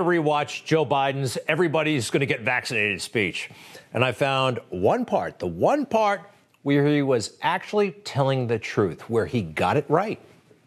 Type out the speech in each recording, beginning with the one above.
rewatch Joe Biden's "everybody's going to get vaccinated" speech. And I found one part, the one part where he was actually telling the truth, where he got it right.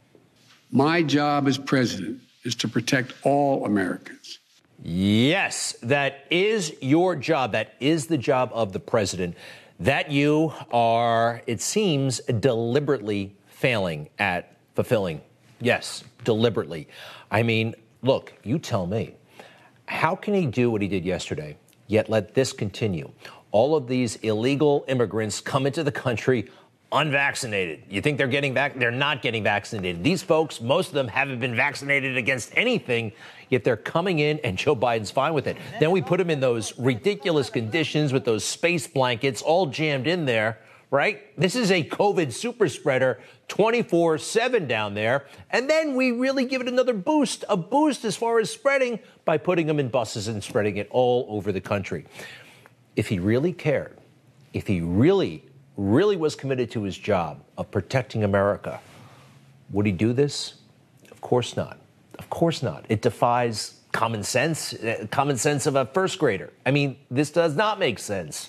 My job as president is to protect all Americans. Yes, that is your job. That is the job of the president that you are, it seems, deliberately failing at fulfilling. Yes, deliberately. I mean, look, you tell me. How can he do what he did yesterday, yet let this continue? All of these illegal immigrants come into the country unvaccinated. You think they're getting back? They're not getting vaccinated. These folks, most of them haven't been vaccinated against anything, yet they're coming in and Joe Biden's fine with it. Then we put them in those ridiculous conditions with those space blankets all jammed in there, right? This is a COVID super spreader 24/7 down there. And then we really give it another boost, a boost as far as spreading by putting them in buses and spreading it all over the country. If he really cared, if he really was committed to his job of protecting America, would he do this? Of course not. Of course not. It defies common sense of a first grader. I mean, this does not make sense.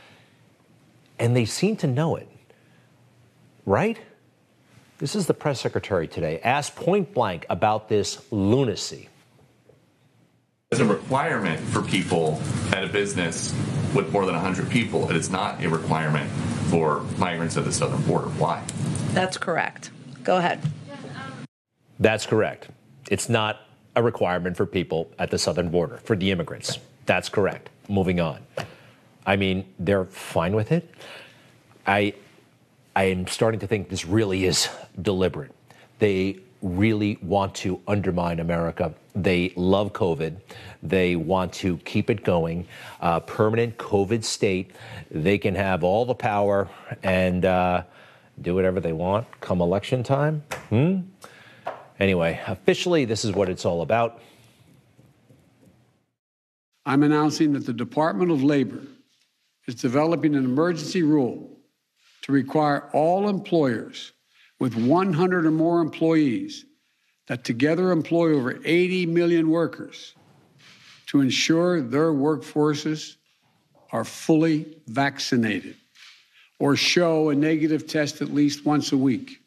And they seem to know it, right? This is the press secretary today, asked point blank about this lunacy. It's a requirement for people at a business with more than 100 people. It is not a requirement for migrants at the southern border. Why? That's correct. Go ahead. That's correct. It's not a requirement for people at the southern border, for the immigrants. That's correct. Moving on. I mean, they're fine with it. I am starting to think this really is deliberate. They really want to undermine America. They love COVID. They want to keep it going. Permanent COVID state. They can have all the power and do whatever they want come election time. Anyway, officially, this is what it's all about. I'm announcing that the Department of Labor is developing an emergency rule to require all employers with 100 or more employees that together employ over 80 million workers to ensure their workforces are fully vaccinated or show a negative test at least once a week.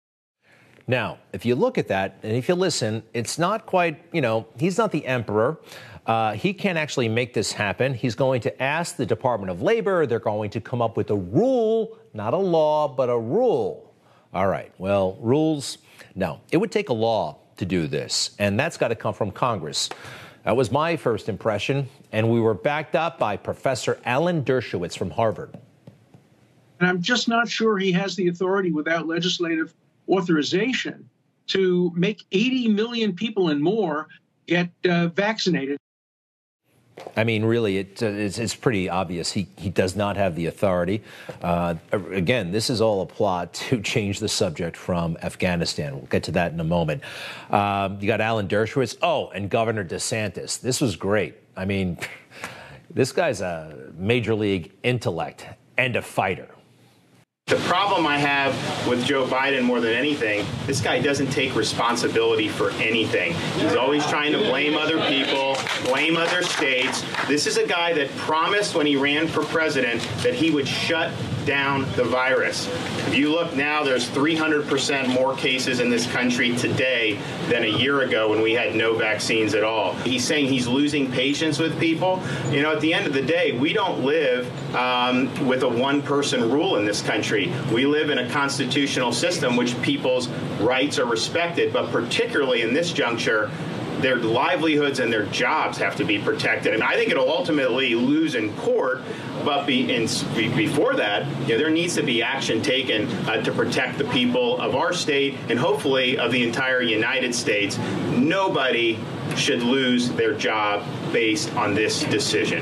Now, if you look at that and if you listen, it's not quite, he's not the emperor. He can't actually make this happen. He's going to ask the Department of Labor. They're going to come up with a rule, not a law, but a rule. All right. Well, rules. No, it would take a law to do this, and that's got to come from Congress. That was my first impression, and we were backed up by Professor Alan Dershowitz from Harvard. And I'm just not sure he has the authority without legislative authorization to make 80 million people and more get vaccinated. I mean, really, it's pretty obvious he does not have the authority. Again, this is all a plot to change the subject from Afghanistan. We'll get to that in a moment. You got Alan Dershowitz. Oh, and Governor DeSantis. This was great. I mean, this guy's a major league intellect and a fighter. The problem I have with Joe Biden more than anything, this guy doesn't take responsibility for anything. He's always trying to blame other people, blame other states. This is a guy that promised when he ran for president that he would shut down the virus. If you look now, there's 300% more cases in this country today than a year ago when we had no vaccines at all. He's saying he's losing patience with people. At the end of the day, we don't live with a one-person rule in this country. We live in a constitutional system which people's rights are respected, but particularly in this juncture, their livelihoods and their jobs have to be protected. And I think it'll ultimately lose in court, but before that, there needs to be action taken to protect the people of our state and hopefully of the entire United States. Nobody should lose their job based on this decision.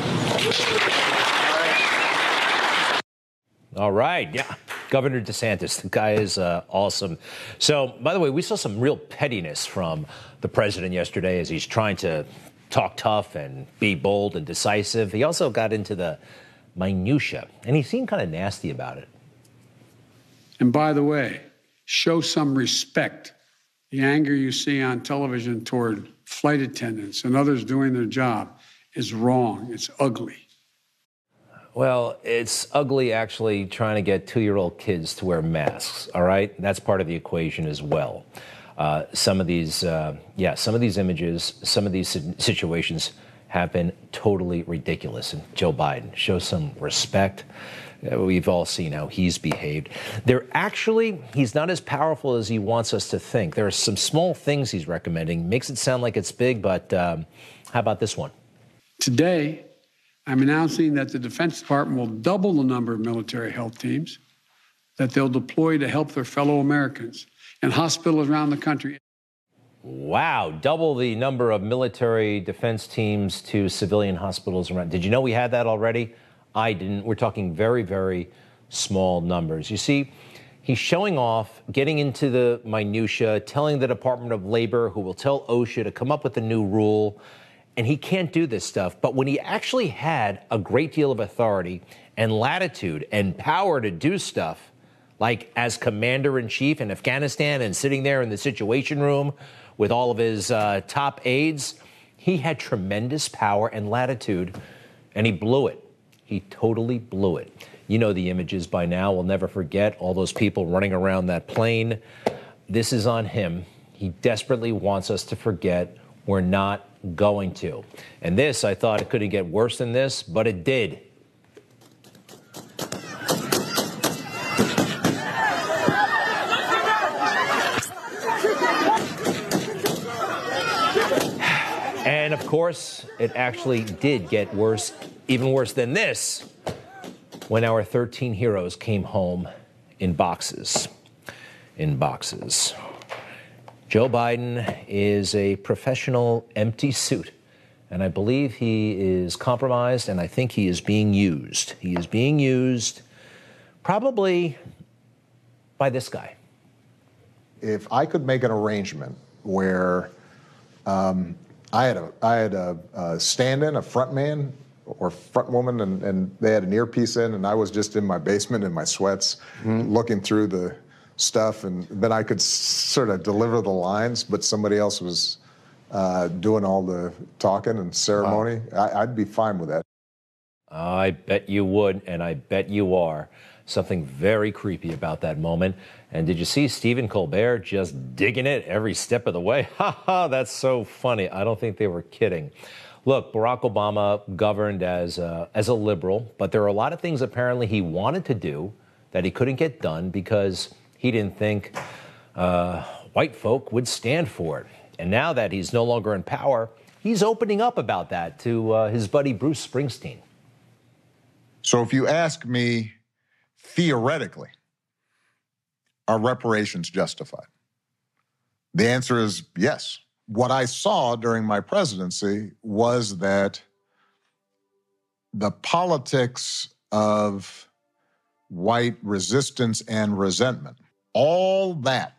All right. Yeah. Governor DeSantis, the guy is awesome. So, by the way, we saw some real pettiness from the president yesterday as he's trying to talk tough and be bold and decisive. He also got into the minutia, and he seemed kind of nasty about it. And by the way, show some respect. The anger you see on television toward flight attendants and others doing their job is wrong. It's ugly. Well, it's ugly actually trying to get 2-year-old kids to wear masks, all right? That's part of the equation as well. Some of these images, some of these situations have been totally ridiculous. And Joe Biden, show some respect. We've all seen how he's behaved. He's not as powerful as he wants us to think. There are some small things he's recommending. Makes it sound like it's big, but how about this one? Today, I'm announcing that the Defense Department will double the number of military health teams that they'll deploy to help their fellow Americans in hospitals around the country. Wow, double the number of military defense teams to civilian hospitals around. Did you know we had that already? I didn't. We're talking very, very small numbers. You see, he's showing off, getting into the minutia, telling the Department of Labor, who will tell OSHA to come up with a new rule. And he can't do this stuff. But when he actually had a great deal of authority and latitude and power to do stuff, like as commander-in-chief in Afghanistan and sitting there in the Situation Room with all of his top aides, he had tremendous power and latitude, and he blew it. He totally blew it. You know the images by now. We'll never forget all those people running around that plane. This is on him. He desperately wants us to forget. We're not going to. And this, I thought it couldn't get worse than this, but it did. And of course, it actually did get worse, even worse than this, when our 13 heroes came home in boxes. In boxes. Joe Biden is a professional empty suit, and I believe he is compromised, and I think he is being used. He is being used probably by this guy. If I could make an arrangement where I had a stand-in, a front man or front woman, and they had an earpiece in, and I was just in my basement in my sweats looking through the stuff, and then I could sort of deliver the lines, but somebody else was doing all the talking and ceremony. Wow. I'd be fine with that. I bet you would, and I bet you are. Something very creepy about that moment. And did you see Stephen Colbert just digging it every step of the way? Ha ha, that's so funny. I don't think they were kidding. Look, Barack Obama governed as a liberal, but there are a lot of things apparently he wanted to do that he couldn't get done because he didn't think white folk would stand for it. And now that he's no longer in power, he's opening up about that to his buddy Bruce Springsteen. So if you ask me, theoretically, are reparations justified? The answer is yes. What I saw during my presidency was that the politics of white resistance and resentment, all that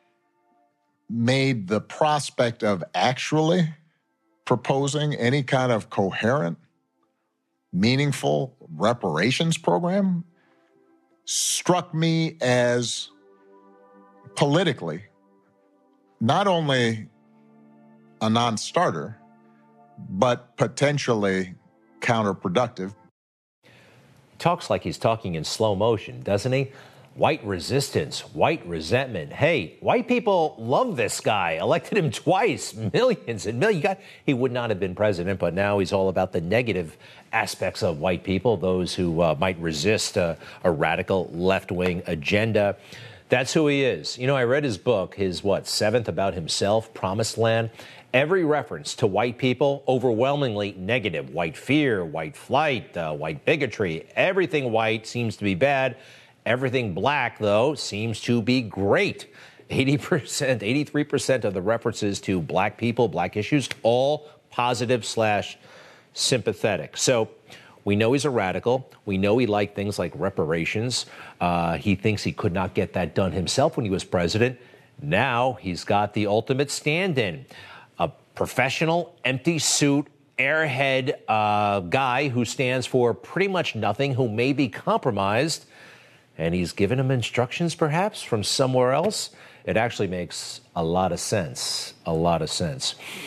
made the prospect of actually proposing any kind of coherent, meaningful reparations program struck me as politically not only a non-starter, but potentially counterproductive. Talks like he's talking in slow motion, doesn't he? White resistance, white resentment. Hey, white people love this guy. Elected him twice, millions and millions. He would not have been president, but now he's all about the negative aspects of white people, those who might resist a radical left-wing agenda. That's who he is. You know, I read his book, his, seventh about himself, Promised Land. Every reference to white people, overwhelmingly negative. White fear, white flight, white bigotry. Everything white seems to be bad. Everything black, though, seems to be great. 80%, 83% of the references to black people, black issues, all positive / sympathetic. So we know he's a radical. We know he liked things like reparations. He thinks he could not get that done himself when he was president. Now he's got the ultimate stand-in, a professional, empty suit, airhead guy who stands for pretty much nothing, who may be compromised. And he's given him instructions, perhaps, from somewhere else. It actually makes a lot of sense,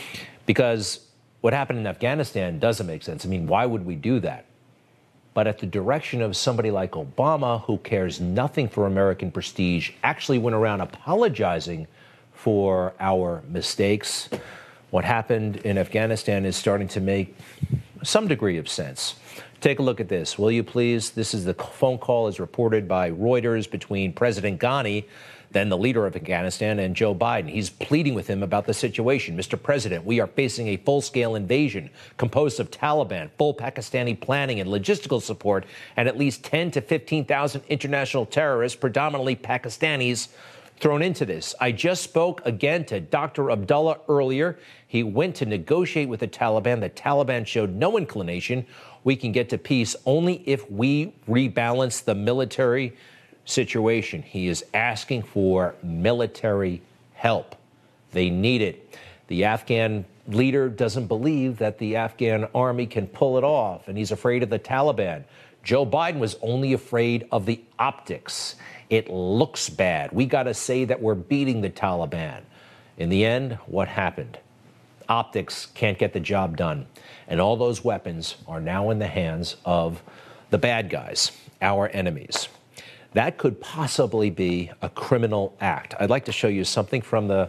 Because what happened in Afghanistan doesn't make sense. I mean, why would we do that? But at the direction of somebody like Obama, who cares nothing for American prestige, actually went around apologizing for our mistakes. What happened in Afghanistan is starting to make some degree of sense. Take a look at this, will you please? This is the phone call as reported by Reuters between President Ghani, then the leader of Afghanistan, and Joe Biden. He's pleading with him about the situation. Mr. President, we are facing a full-scale invasion composed of Taliban, full Pakistani planning and logistical support, and at least 10 to 15,000 international terrorists, predominantly Pakistanis, thrown into this. I just spoke again to Dr. Abdullah earlier. He went to negotiate with the Taliban. The Taliban showed no inclination. We can get to peace only if we rebalance the military situation. He is asking for military help. They need it. The Afghan leader doesn't believe that the Afghan army can pull it off, and he's afraid of the Taliban. Joe Biden was only afraid of the optics. It looks bad. We got to say that we're beating the Taliban. In the end, what happened? Optics can't get the job done. And all those weapons are now in the hands of the bad guys, our enemies. That could possibly be a criminal act. I'd like to show you something from the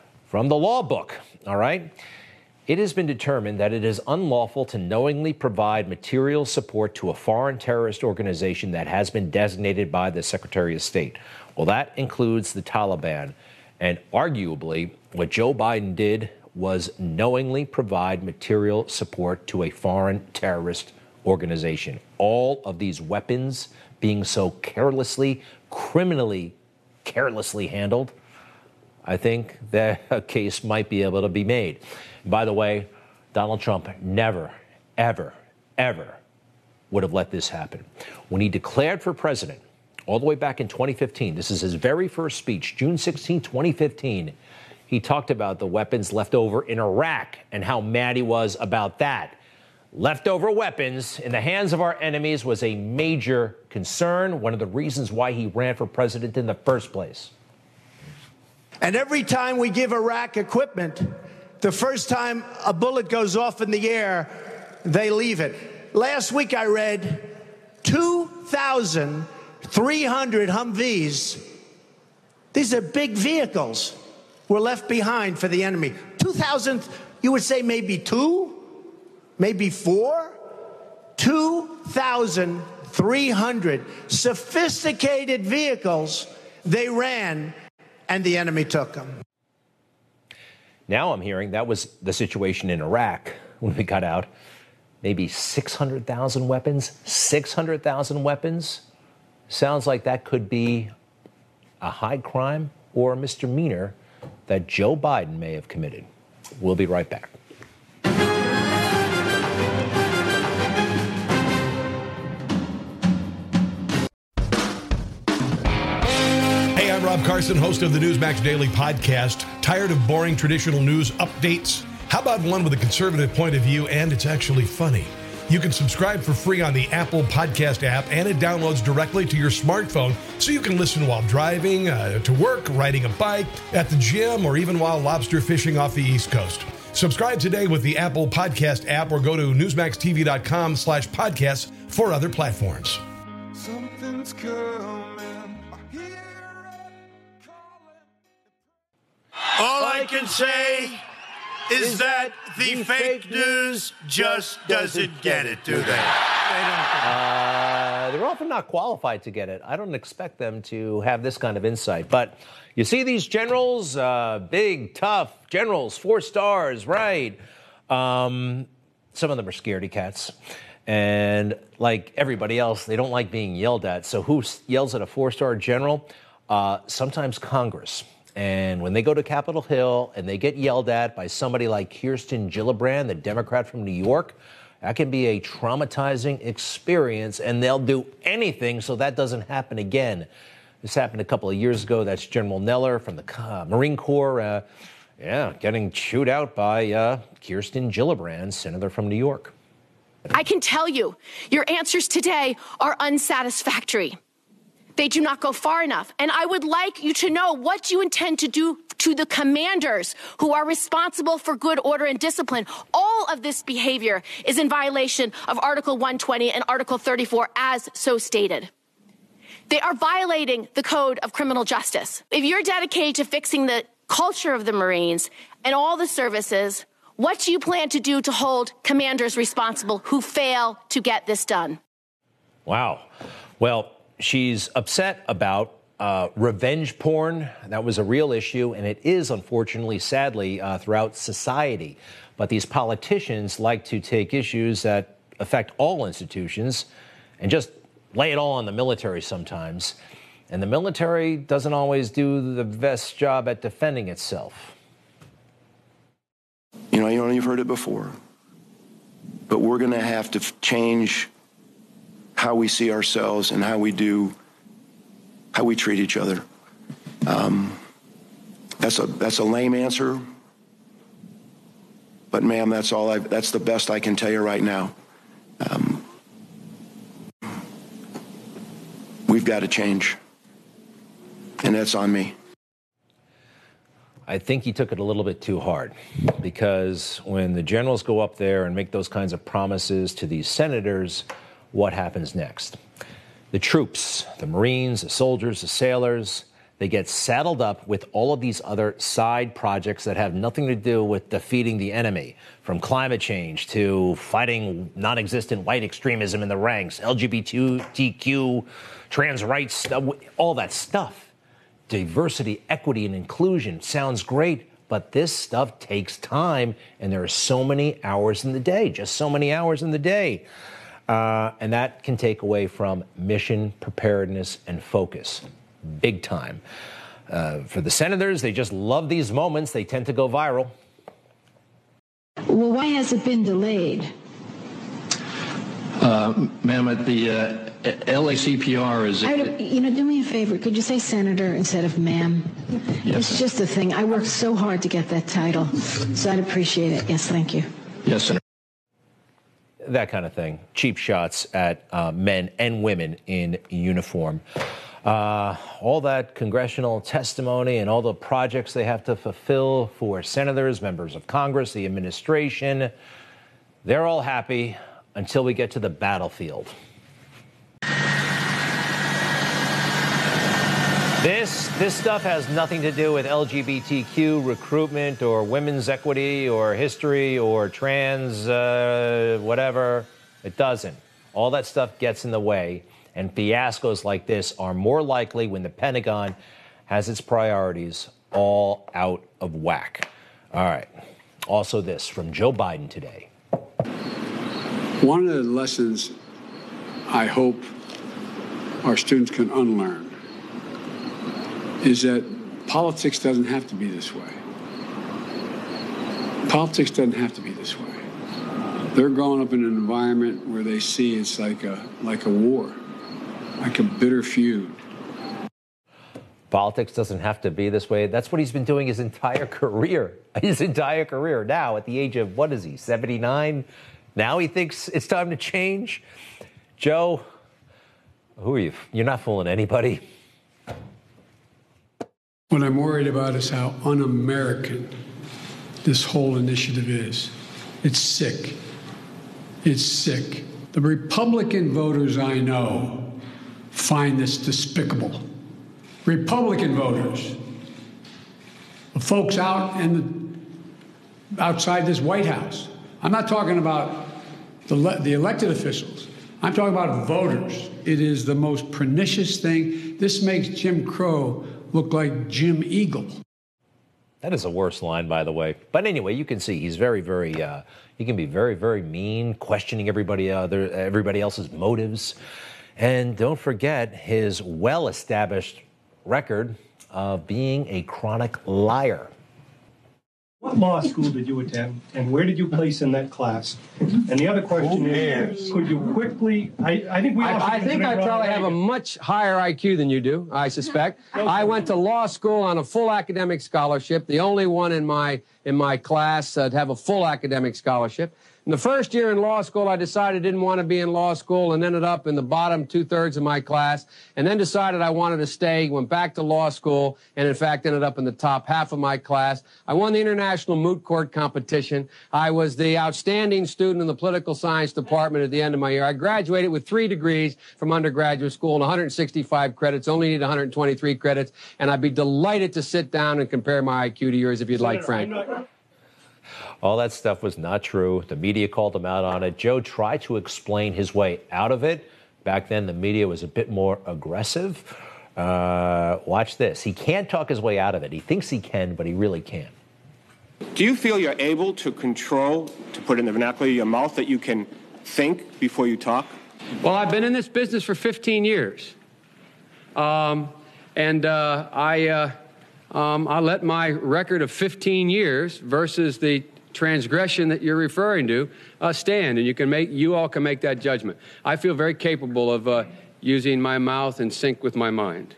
law book, all right? It has been determined that it is unlawful to knowingly provide material support to a foreign terrorist organization that has been designated by the Secretary of State. Well, that includes the Taliban. And arguably, what Joe Biden did was knowingly provide material support to a foreign terrorist organization. All of these weapons being so criminally carelessly handled, I think that a case might be able to be made. By the way, Donald Trump never, ever, ever would have let this happen. When he declared for president, all the way back in 2015, this is his very first speech, June 16, 2015, he talked about the weapons left over in Iraq and how mad he was about that. Leftover weapons in the hands of our enemies was a major concern, one of the reasons why he ran for president in the first place. And every time we give Iraq equipment, the first time a bullet goes off in the air, they leave it. Last week I read 2,300 Humvees. These are big vehicles were left behind for the enemy. 2,000, you would say maybe two? Maybe four? 2,300 sophisticated vehicles they ran, and the enemy took them. Now I'm hearing that was the situation in Iraq when we got out. Maybe 600,000 weapons? 600,000 weapons? Sounds like that could be a high crime or a misdemeanor that Joe Biden may have committed. We'll be right back. Hey, I'm Rob Carson, host of the Newsmax Daily Podcast. Tired of boring traditional news updates? How about one with a conservative point of view and it's actually funny? You can subscribe for free on the Apple Podcast app, and it downloads directly to your smartphone so you can listen while driving, to work, riding a bike, at the gym, or even while lobster fishing off the East Coast. Subscribe today with the Apple Podcast app or go to newsmaxtv.com/podcasts for other platforms. Something's coming. All I can say is that the fake news just doesn't get it, do they? They're often not qualified to get it. I don't expect them to have this kind of insight. But you see these generals, big, tough generals, 4 stars, right? Some of them are scaredy cats. And like everybody else, they don't like being yelled at. So who yells at a 4-star general? Sometimes Congress. And when they go to Capitol Hill and they get yelled at by somebody like Kirsten Gillibrand, the Democrat from New York, that can be a traumatizing experience, and they'll do anything so that doesn't happen again. This happened a couple of years ago. That's General Neller from the Marine Corps, getting chewed out by Kirsten Gillibrand, senator from New York. I can tell you, your answers today are unsatisfactory. They do not go far enough. And I would like you to know what you intend to do to the commanders who are responsible for good order and discipline. All of this behavior is in violation of Article 120 and Article 34 as so stated. They are violating the Code of Criminal Justice. If you're dedicated to fixing the culture of the Marines and all the services, what do you plan to do to hold commanders responsible who fail to get this done? Wow. Well, she's upset about revenge porn. That was a real issue, and it is, unfortunately, sadly, throughout society. But these politicians like to take issues that affect all institutions and just lay it all on the military sometimes. And the military doesn't always do the best job at defending itself. You know, you've heard it before, but we're going to have to change how we see ourselves and how we treat each other. That's a lame answer, but ma'am, that's the best I can tell you right now. We've got to change, and that's on me. I think he took it a little bit too hard, because when the generals go up there and make those kinds of promises to these senators, what happens next? The troops, the Marines, the soldiers, the sailors, they get saddled up with all of these other side projects that have nothing to do with defeating the enemy, from climate change to fighting non-existent white extremism in the ranks, LGBTQ, trans rights, all that stuff. Diversity, equity, and inclusion sounds great, but this stuff takes time, and there are so many hours in the day, just so many hours in the day. And that can take away from mission preparedness and focus, big time. For the senators, they just love these moments. They tend to go viral. Well, why has it been delayed? Ma'am, at the LACPR is... do me a favor. Could you say senator instead of ma'am? Yes. It's just a thing. I worked so hard to get that title, so I'd appreciate it. Yes, thank you. Yes, Senator. That kind of thing. Cheap shots at men and women in uniform. All that congressional testimony and all the projects they have to fulfill for senators, members of Congress, the administration, they're all happy until we get to the battlefield. This stuff has nothing to do with LGBTQ recruitment or women's equity or history or trans whatever. It doesn't. All that stuff gets in the way, and fiascos like this are more likely when the Pentagon has its priorities all out of whack. All right. Also this from Joe Biden today. One of the lessons I hope our students can unlearn is that politics doesn't have to be this way. Politics doesn't have to be this way. They're growing up in an environment where they see it's like a war, like a bitter feud. Politics doesn't have to be this way. That's what he's been doing his entire career. Now, at the age of, 79? Now he thinks it's time to change? Joe, who are you? You're not fooling anybody. What I'm worried about is how un-American this whole initiative is. It's sick. It's sick. The Republican voters I know find this despicable. Republican voters, the folks outside this White House. I'm not talking about the elected officials. I'm talking about voters. It is the most pernicious thing. This makes Jim Crow look like Jim Eagle. That is a worse line, by the way. But anyway, you can see he's very, very, he can be very, very mean, questioning everybody else's motives. And don't forget his well-established record of being a chronic liar. What law school did you attend, and where did you place in that class? And the other question is, could you quickly, I think I probably have a much higher IQ than you do, I suspect. I went to law school on a full academic scholarship, the only one in my class to have a full academic scholarship. In the first year in law school, I decided I didn't want to be in law school and ended up in the bottom 2/3 of my class, and then decided I wanted to stay, went back to law school, and in fact ended up in the top half of my class. I won the international moot court competition. I was the outstanding student in the political science department at the end of my year. I graduated with 3 degrees from undergraduate school and 165 credits, only need 123 credits, and I'd be delighted to sit down and compare my IQ to yours if you'd like, Frank. All that stuff was not true. The media called him out on it. Joe tried to explain his way out of it. Back then, the media was a bit more aggressive. Watch this. He can't talk his way out of it. He thinks he can, but he really can't. Do you feel you're able to control, to put in the vernacular, your mouth, that you can think before you talk? Well, I've been in this business for 15 years. I let my record of 15 years versus the transgression that you're referring to stand, and you all can make that judgment. I feel very capable of using my mouth in sync with my mind.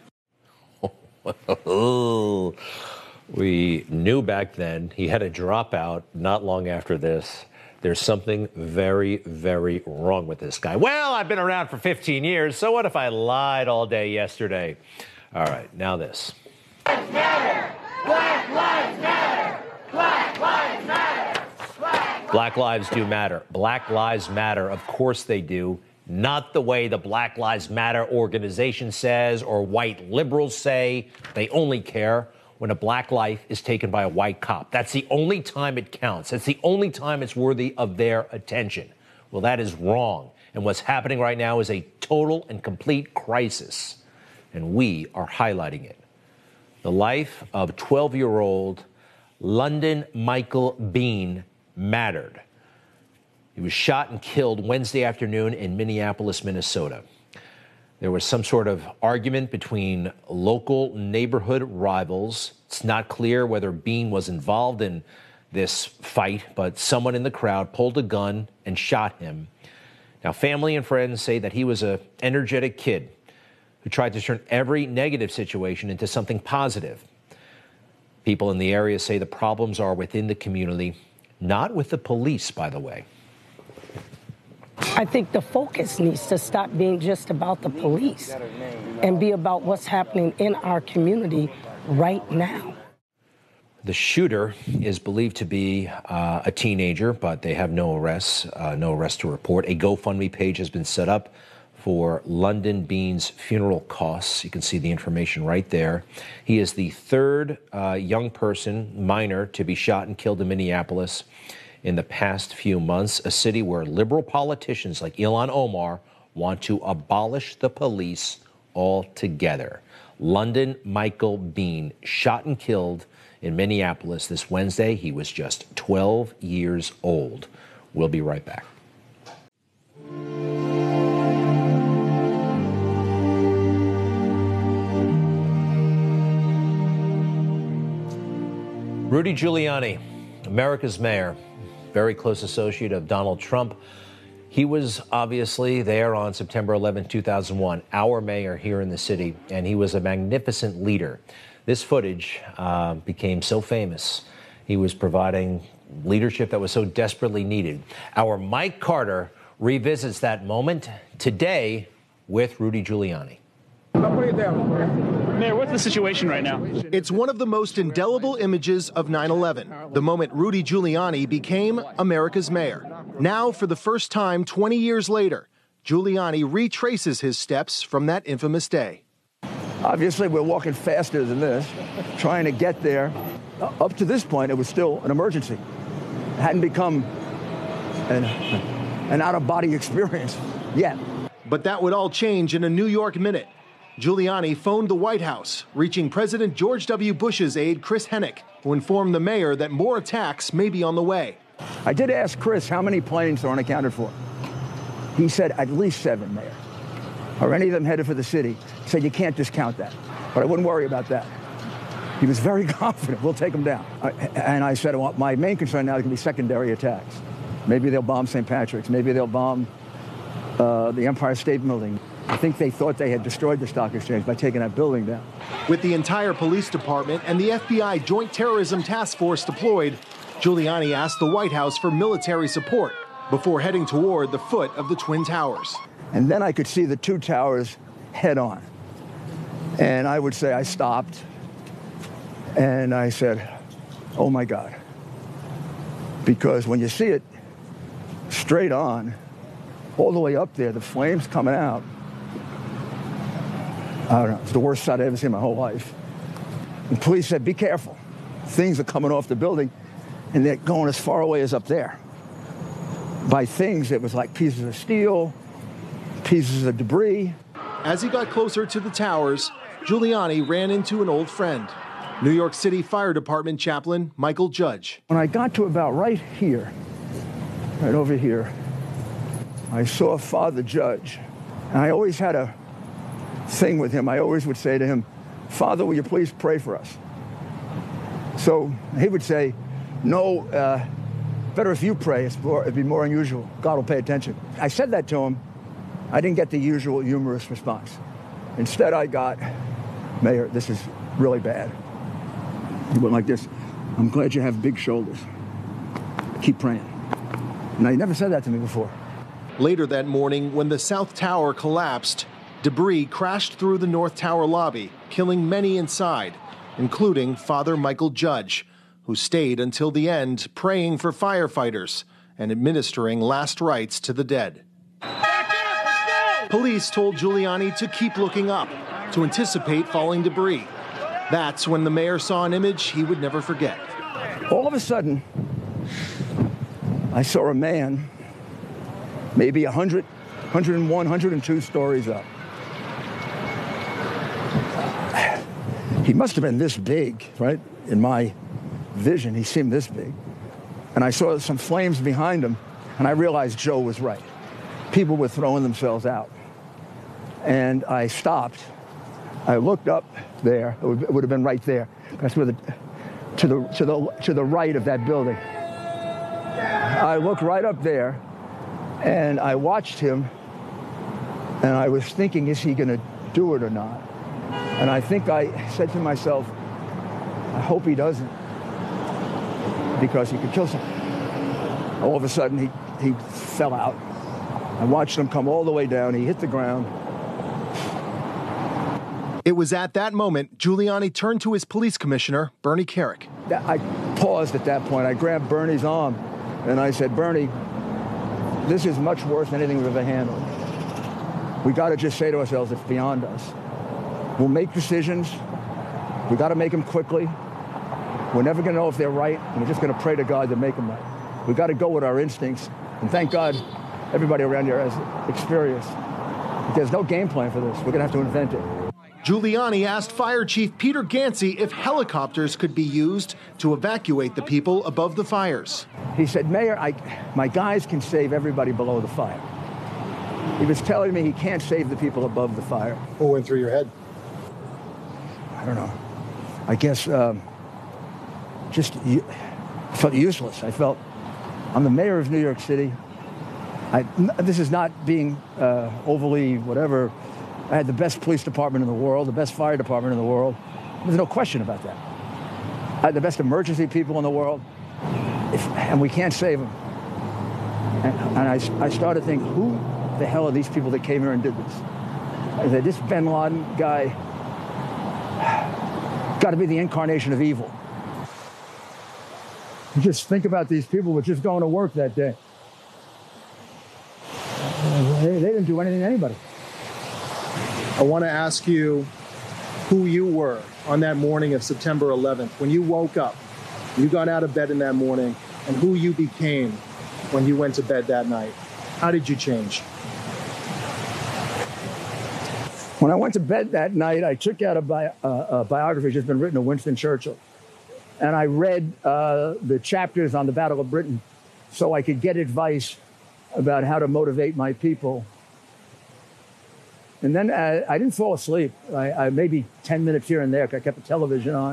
We knew back then he had a dropout not long after this. There's something very, very wrong with this guy. Well, I've been around for 15 years, so what if I lied all day yesterday? All right, now this. Black lives matter! Black lives matter! Black lives do matter. Black lives matter. Of course they do. Not the way the Black Lives Matter organization says or white liberals say. They only care when a black life is taken by a white cop. That's the only time it counts. That's the only time it's worthy of their attention. Well, that is wrong. And what's happening right now is a total and complete crisis. And we are highlighting it. The life of 12-year-old London Michael Bean mattered. He was shot and killed Wednesday afternoon in Minneapolis, Minnesota. There was some sort of argument between local neighborhood rivals. It's not clear whether Bean was involved in this fight, but someone in the crowd pulled a gun and shot him. Now, family and friends say that he was an energetic kid who tried to turn every negative situation into something positive. People in the area say the problems are within the community, not with the police, by the way. I think the focus needs to stop being just about the police and be about what's happening in our community right now. The shooter is believed to be a teenager, but they have no arrests to report. A GoFundMe page has been set up for London Bean's funeral costs. You can see the information right there. He is the third young person, minor, to be shot and killed in Minneapolis in the past few months, a city where liberal politicians like Ilhan Omar want to abolish the police altogether. London Michael Bean, shot and killed in Minneapolis this Wednesday. He was just 12 years old. We'll be right back. Rudy Giuliani, America's mayor, very close associate of Donald Trump. He was obviously there on September 11, 2001, our mayor here in the city, and he was a magnificent leader. This footage became so famous. He was providing leadership that was so desperately needed. Our Mike Carter revisits that moment today with Rudy Giuliani. Mayor, what's the situation right now? It's one of the most indelible images of 9/11, the moment Rudy Giuliani became America's mayor. Now, for the first time 20 years later, Giuliani retraces his steps from that infamous day. Obviously, we're walking faster than this, trying to get there. Up to this point, it was still an emergency. It hadn't become an out-of-body experience yet. But that would all change in a New York minute. Giuliani phoned the White House, reaching President George W. Bush's aide, Chris Hennick, who informed the mayor that more attacks may be on the way. I did ask Chris how many planes are unaccounted for. He said at least 7, Mayor. Are any of them headed for the city? He said you can't discount that, but I wouldn't worry about that. He was very confident. We'll take them down. And I said, well, my main concern now is going to be secondary attacks. Maybe they'll bomb St. Patrick's. Maybe they'll bomb the Empire State Building. I think they thought they had destroyed the stock exchange by taking that building down. With the entire police department and the FBI Joint Terrorism Task Force deployed, Giuliani asked the White House for military support, before heading toward the foot of the Twin Towers. And then I could see the two towers head on. And I would say I stopped. And I said, oh, my God. Because when you see it straight on, all the way up there, the flames coming out, I don't know, it's the worst sight I've ever seen in my whole life. The police said, be careful. Things are coming off the building, and they're going as far away as up there. By things, it was like pieces of steel, pieces of debris. As he got closer to the towers, Giuliani ran into an old friend, New York City Fire Department chaplain Michael Judge. When I got to about right here, right over here, I saw Father Judge. And I always had a thing with him. I always would say to him, Father, will you please pray for us? So he would say, no, better if you pray. It'd be more unusual. God will pay attention. I said that to him. I didn't get the usual humorous response. Instead, I got, Mayor, this is really bad. He went like this, I'm glad you have big shoulders. Keep praying. Now, he never said that to me before. Later that morning, when the South Tower collapsed, debris crashed through the North Tower lobby, killing many inside, including Father Michael Judge, who stayed until the end praying for firefighters and administering last rites to the dead. Police told Giuliani to keep looking up, to anticipate falling debris. That's when the mayor saw an image he would never forget. All of a sudden, I saw a man, maybe 100, 101, 102 stories up. He must have been this big, right? In my vision, he seemed this big. And I saw some flames behind him, and I realized Joe was right. People were throwing themselves out. And I stopped. I looked up there. It would have been right there. That's where to the right of that building. I looked right up there, and I watched him, and I was thinking, is he going to do it or not? And I think I said to myself, I hope he doesn't, because he could kill someone. All of a sudden, he fell out. I watched him come all the way down. He hit the ground. It was at that moment Giuliani turned to his police commissioner, Bernie Kerik. I paused at that point. I grabbed Bernie's arm, and I said, Bernie, this is much worse than anything we've ever handled. We got to just say to ourselves, it's beyond us. We'll make decisions. We got to make them quickly. We're never going to know if they're right, and we're just going to pray to God to make them right. We got to go with our instincts, and thank God everybody around here has experience. There's no game plan for this. We're going to have to invent it. Giuliani asked Fire Chief Peter Gansey if helicopters could be used to evacuate the people above the fires. He said, Mayor, my guys can save everybody below the fire. He was telling me he can't save the people above the fire. What went through your head? I don't know. I guess just felt useless. I felt, I'm the mayor of New York City. This is not being overly whatever. I had the best police department in the world, the best fire department in the world. There's no question about that. I had the best emergency people in the world, and we can't save them. And I started thinking, who the hell are these people that came here and did this? I said, this bin Laden guy got to be the incarnation of evil. You just think about these people who were just going to work that day. They didn't do anything to anybody. I want to ask you who you were on that morning of September 11th, when you woke up, you got out of bed in that morning, and who you became when you went to bed that night. How did you change? When I went to bed that night, I took out a biography that's just been written of Winston Churchill. And I read the chapters on the Battle of Britain so I could get advice about how to motivate my people. And then I didn't fall asleep. I maybe 10 minutes here and there, because I kept the television on.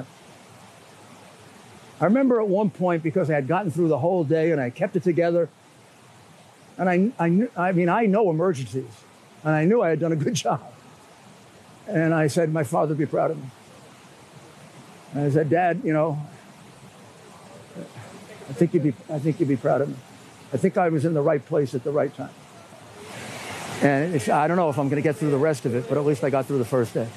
I remember at one point, because I had gotten through the whole day and I kept it together, and I know emergencies, and I knew I had done a good job. And I said, my father would be proud of me. And I said, Dad, I think you'd be proud of me. I think I was in the right place at the right time. And I don't know if I'm going to get through the rest of it, but at least I got through the first day.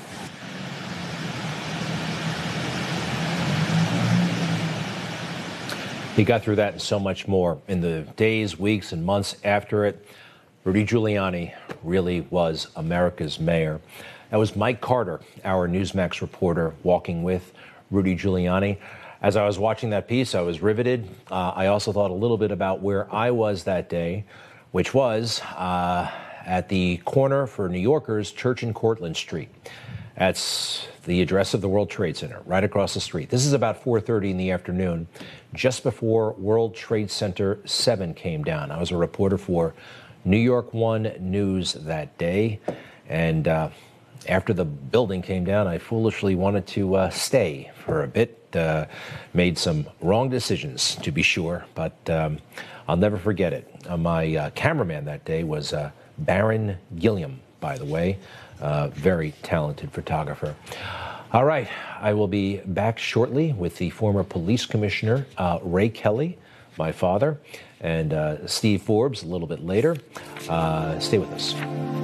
He got through that and so much more in the days, weeks, and months after it. Rudy Giuliani really was America's mayor. That was Mike Carter, our Newsmax reporter, walking with Rudy Giuliani. As I was watching that piece, I was riveted. I also thought a little bit about where I was that day, which was at the corner for New Yorkers, Church and Cortlandt Street. That's the address of the World Trade Center, right across the street. This is about 4:30 in the afternoon, just before World Trade Center 7 came down. I was a reporter for New York One News that day, and after the building came down, I foolishly wanted to stay for a bit. Made some wrong decisions, to be sure, but I'll never forget it. My cameraman that day was Baron Gilliam, by the way, very talented photographer. All right, I will be back shortly with the former police commissioner, Ray Kelly, my father, and Steve Forbes a little bit later. Stay with us.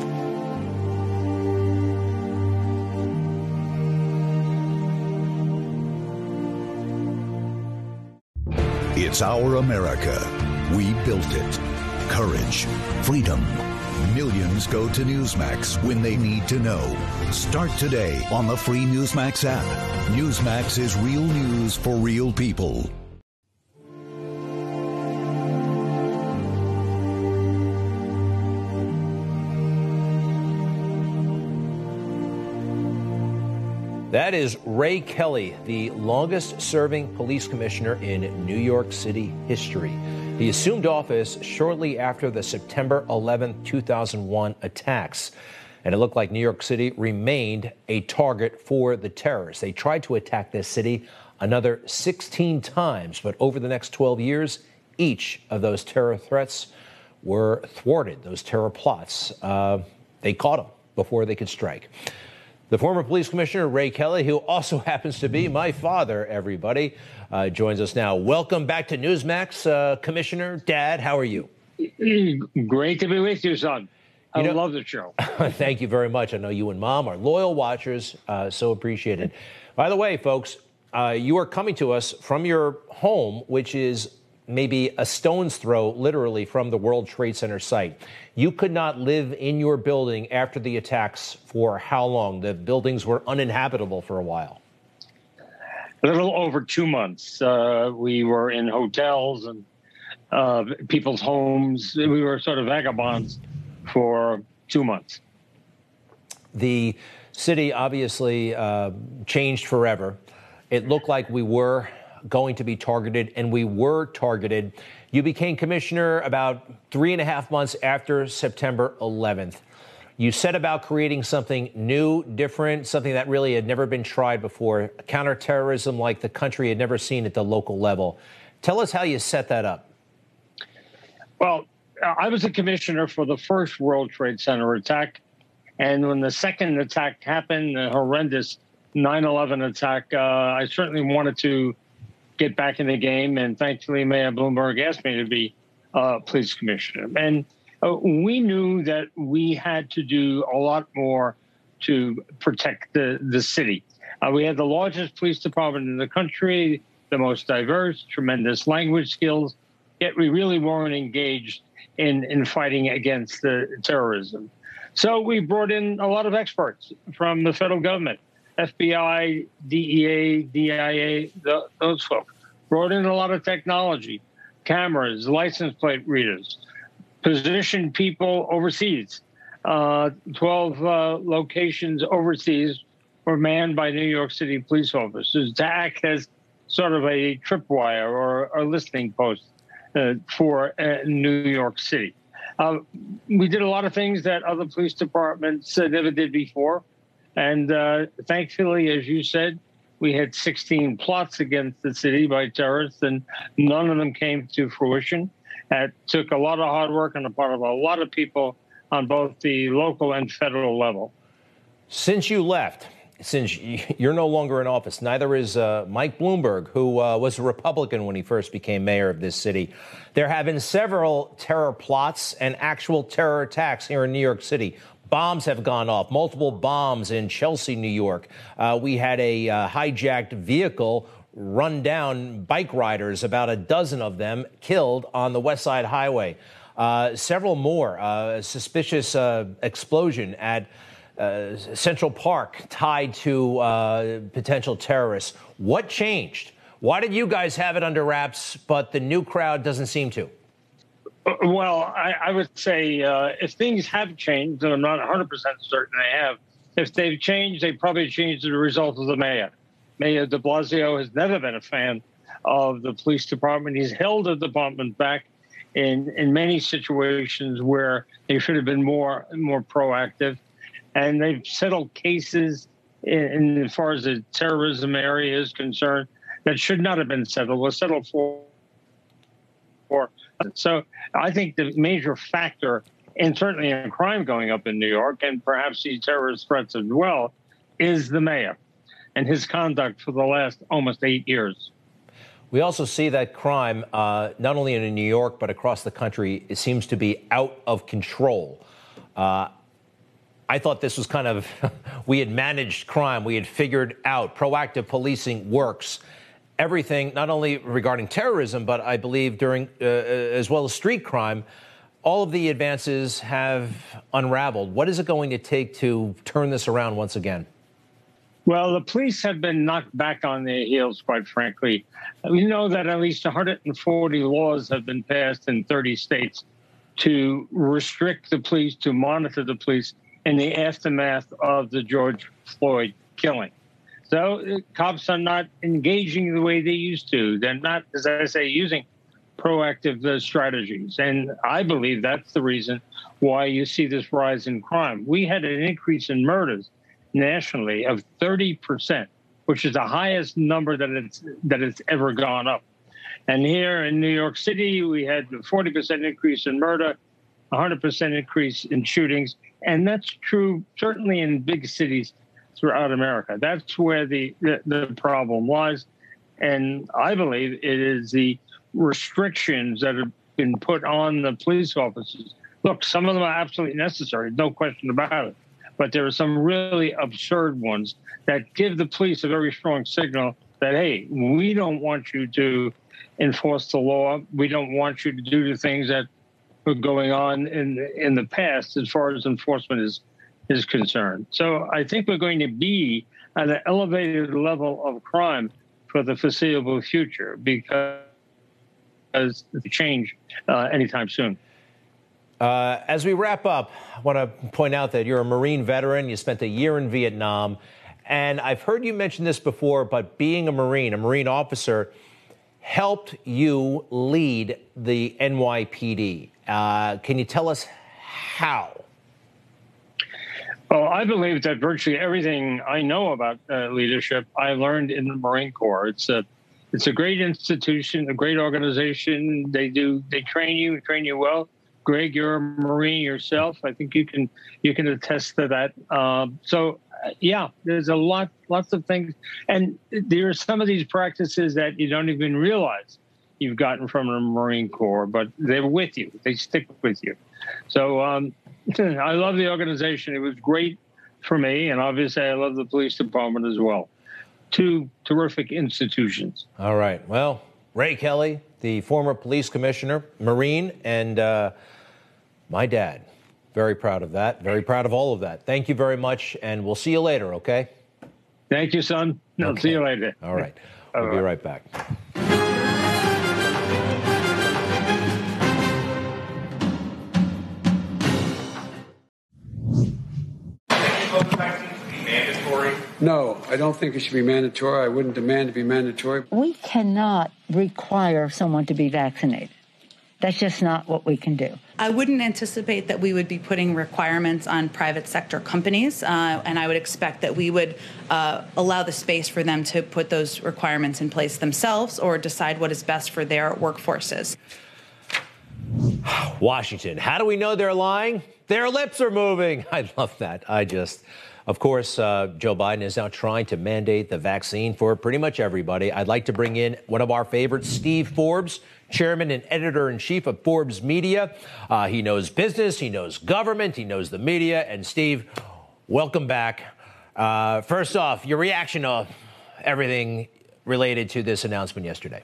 It's our America. We built it. Courage, freedom. Millions go to Newsmax when they need to know. Start today on the free Newsmax app. Newsmax is real news for real people. That is Ray Kelly, the longest-serving police commissioner in New York City history. He assumed office shortly after the September 11, 2001 attacks. And it looked like New York City remained a target for the terrorists. They tried to attack this city another 16 times, but over the next 12 years, each of those terror threats were thwarted, those terror plots. They caught them before they could strike. The former police commissioner, Ray Kelly, who also happens to be my father, everybody, joins us now. Welcome back to Newsmax, Commissioner. Dad, how are you? Great to be with you, son. I love the show. Thank you very much. I know you and Mom are loyal watchers, so appreciated. By the way, folks, you are coming to us from your home, which is maybe a stone's throw, literally, from the World Trade Center site. You could not live in your building after the attacks for how long? The buildings were uninhabitable for a while. A little over 2 months. We were in hotels and people's homes. We were sort of vagabonds for 2 months. The city obviously changed forever. It looked like we were going to be targeted, and we were targeted. You became commissioner about 3.5 months after September 11th. You set about creating something new, different, something that really had never been tried before, counterterrorism like the country had never seen at the local level. Tell us how you set that up. Well, I was a commissioner for the first World Trade Center attack. And when the second attack happened, the horrendous 9/11 attack, I certainly wanted to get back in the game. And thankfully, Mayor Bloomberg asked me to be police commissioner. And we knew that we had to do a lot more to protect the city. We had the largest police department in the country, the most diverse, tremendous language skills, yet we really weren't engaged in fighting against the terrorism. So we brought in a lot of experts from the federal government, FBI, DEA, DIA, those folks. Brought in a lot of technology, cameras, license plate readers, positioned people overseas. 12 locations overseas were manned by New York City police officers to act as sort of a tripwire or a listening post for New York City. We did a lot of things that other police departments never did before. And thankfully, as you said, we had 16 plots against the city by terrorists, and none of them came to fruition. It took a lot of hard work on the part of a lot of people on both the local and federal level. Since you left, since you're no longer in office, neither is Mike Bloomberg, who was a Republican when he first became mayor of this city. There have been several terror plots and actual terror attacks here in New York City. Bombs have gone off, multiple bombs in Chelsea, New York. We had a hijacked vehicle run down bike riders, about a dozen of them killed on the West Side Highway. Several more, suspicious explosion at Central Park tied to potential terrorists. What changed? Why did you guys have it under wraps, but the new crowd doesn't seem to? Well, I would say if things have changed, and I'm not 100% certain they have, if they've changed, they probably changed as a result of the mayor. Mayor de Blasio has never been a fan of the police department. He's held the department back in many situations where they should have been more proactive. And they've settled cases in as far as the terrorism area is concerned that should not have been settled. Was settled for. So I think the major factor, and certainly in crime going up in New York, and perhaps these terrorist threats as well, is the mayor and his conduct for the last almost 8 years. We also see that crime, not only in New York, but across the country, it seems to be out of control. I thought this was kind of, we had managed crime. We had figured out proactive policing works. Everything, not only regarding terrorism, but I believe during, as well as street crime, all of the advances have unraveled. What is it going to take to turn this around once again? Well, the police have been knocked back on their heels, quite frankly. We know that at least 140 laws have been passed in 30 states to restrict the police, to monitor the police in the aftermath of the George Floyd killing. So cops are not engaging the way they used to. They're not, as I say, using proactive strategies. And I believe that's the reason why you see this rise in crime. We had an increase in murders nationally of 30%, which is the highest number that it's ever gone up. And here in New York City, we had a 40% increase in murder, 100% increase in shootings. And that's true certainly in big cities throughout America. That's where the problem lies. And I believe it is the restrictions that have been put on the police officers. Look, some of them are absolutely necessary, no question about it. But there are some really absurd ones that give the police a very strong signal that, hey, we don't want you to enforce the law. We don't want you to do the things that were going on in the past as far as enforcement is concerned. So I think we're going to be at an elevated level of crime for the foreseeable future because the change anytime soon. As we wrap up, I want to point out that you're a Marine veteran. You spent a year in Vietnam. And I've heard you mention this before, but being a Marine officer, helped you lead the NYPD. Can you tell us how? Well, I believe that virtually everything I know about leadership, I learned in the Marine Corps. It's a great institution, a great organization. They train you well. Greg, you're a Marine yourself. I think you can attest to that. Yeah, there's lots of things, and there are some of these practices that you don't even realize you've gotten from the Marine Corps, but they're with you. They stick with you. So I love the organization. It was great for me, and obviously I love the police department as well. Two terrific institutions. All right. Well, Ray Kelly, the former police commissioner, Marine, and my dad. Very proud of that. Very proud of all of that. Thank you very much, and we'll see you later, okay? Thank you, son. I'll see you later. All right. We'll be right back. No, I don't think it should be mandatory. I wouldn't demand to be mandatory. We cannot require someone to be vaccinated. That's just not what we can do. I wouldn't anticipate that we would be putting requirements on private sector companies, and I would expect that we would allow the space for them to put those requirements in place themselves or decide what is best for their workforces. Washington, how do we know they're lying? Their lips are moving. I love that. Of course, Joe Biden is now trying to mandate the vaccine for pretty much everybody. I'd like to bring in one of our favorites, Steve Forbes, chairman and editor-in-chief of Forbes Media. He knows business, he knows government, he knows the media. And Steve, welcome back. First off, your reaction to everything related to this announcement yesterday.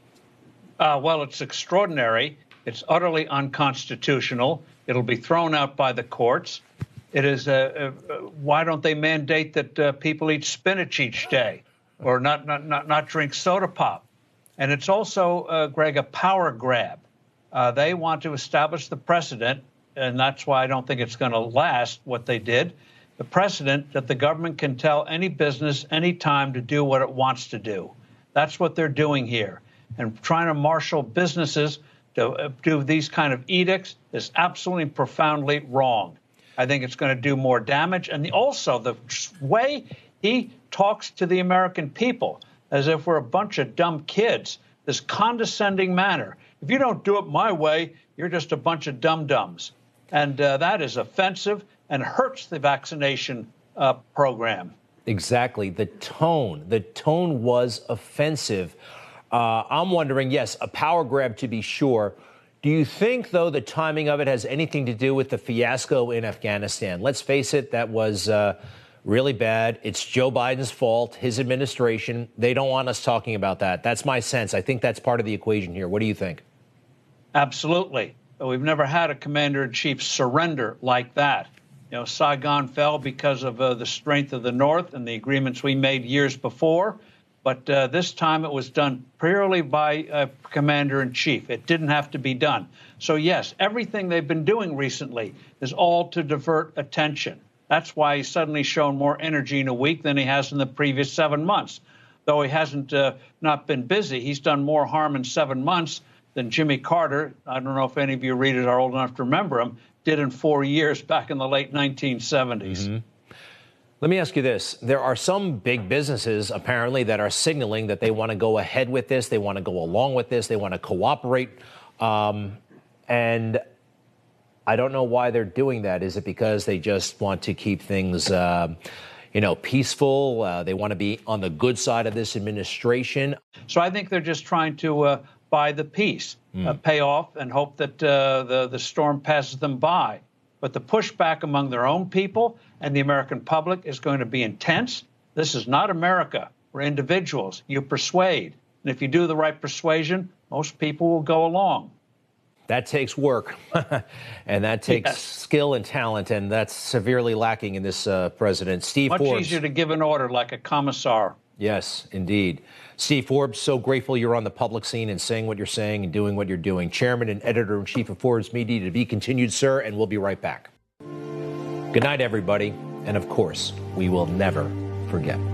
Well, it's extraordinary. It's utterly unconstitutional. It'll be thrown out by the courts. It is, why don't they mandate that people eat spinach each day or not drink soda pop? And it's also, Greg, a power grab. They want to establish the precedent, and that's why I don't think it's going to last what they did, the precedent that the government can tell any business anytime to do what it wants to do. That's what they're doing here. And trying to marshal businesses to do these kind of edicts is absolutely profoundly wrong. I think it's going to do more damage. And also the way he talks to the American people as if we're a bunch of dumb kids, this condescending manner. If you don't do it my way, you're just a bunch of dum-dums. And that is offensive and hurts the vaccination program. Exactly. The tone was offensive. I'm wondering, yes, a power grab to be sure. Do you think, though, the timing of it has anything to do with the fiasco in Afghanistan? Let's face it, that was really bad. It's Joe Biden's fault, his administration. They don't want us talking about that. That's my sense. I think that's part of the equation here. What do you think? Absolutely. We've never had a commander-in-chief surrender like that. You know, Saigon fell because of the strength of the North and the agreements we made years before. But this time it was done purely by a commander-in-chief. It didn't have to be done. So, yes, everything they've been doing recently is all to divert attention. That's why he's suddenly shown more energy in a week than he has in the previous 7 months. Though he hasn't not been busy, he's done more harm in 7 months than Jimmy Carter, I don't know if any of your readers are old enough to remember him, did in 4 years back in the late 1970s. Mm-hmm. Let me ask you this. There are some big businesses, apparently, that are signaling that they want to go ahead with this. They want to go along with this. They want to cooperate. And I don't know why they're doing that. Is it because they just want to keep things, peaceful? They want to be on the good side of this administration? So I think they're just trying to buy the peace, pay off, and hope that the storm passes them by. But the pushback among their own people and the American public is going to be intense. This is not America. We're individuals. You persuade. And if you do the right persuasion, most people will go along. That takes work, and that takes skill and talent, and that's severely lacking in this president. Steve Forbes. Much easier to give an order like a commissar. Yes, indeed. Steve Forbes, so grateful you're on the public scene and saying what you're saying and doing what you're doing. Chairman and editor-in-chief of Forbes Media, to be continued, sir, and we'll be right back. Good night, everybody. And, of course, we will never forget.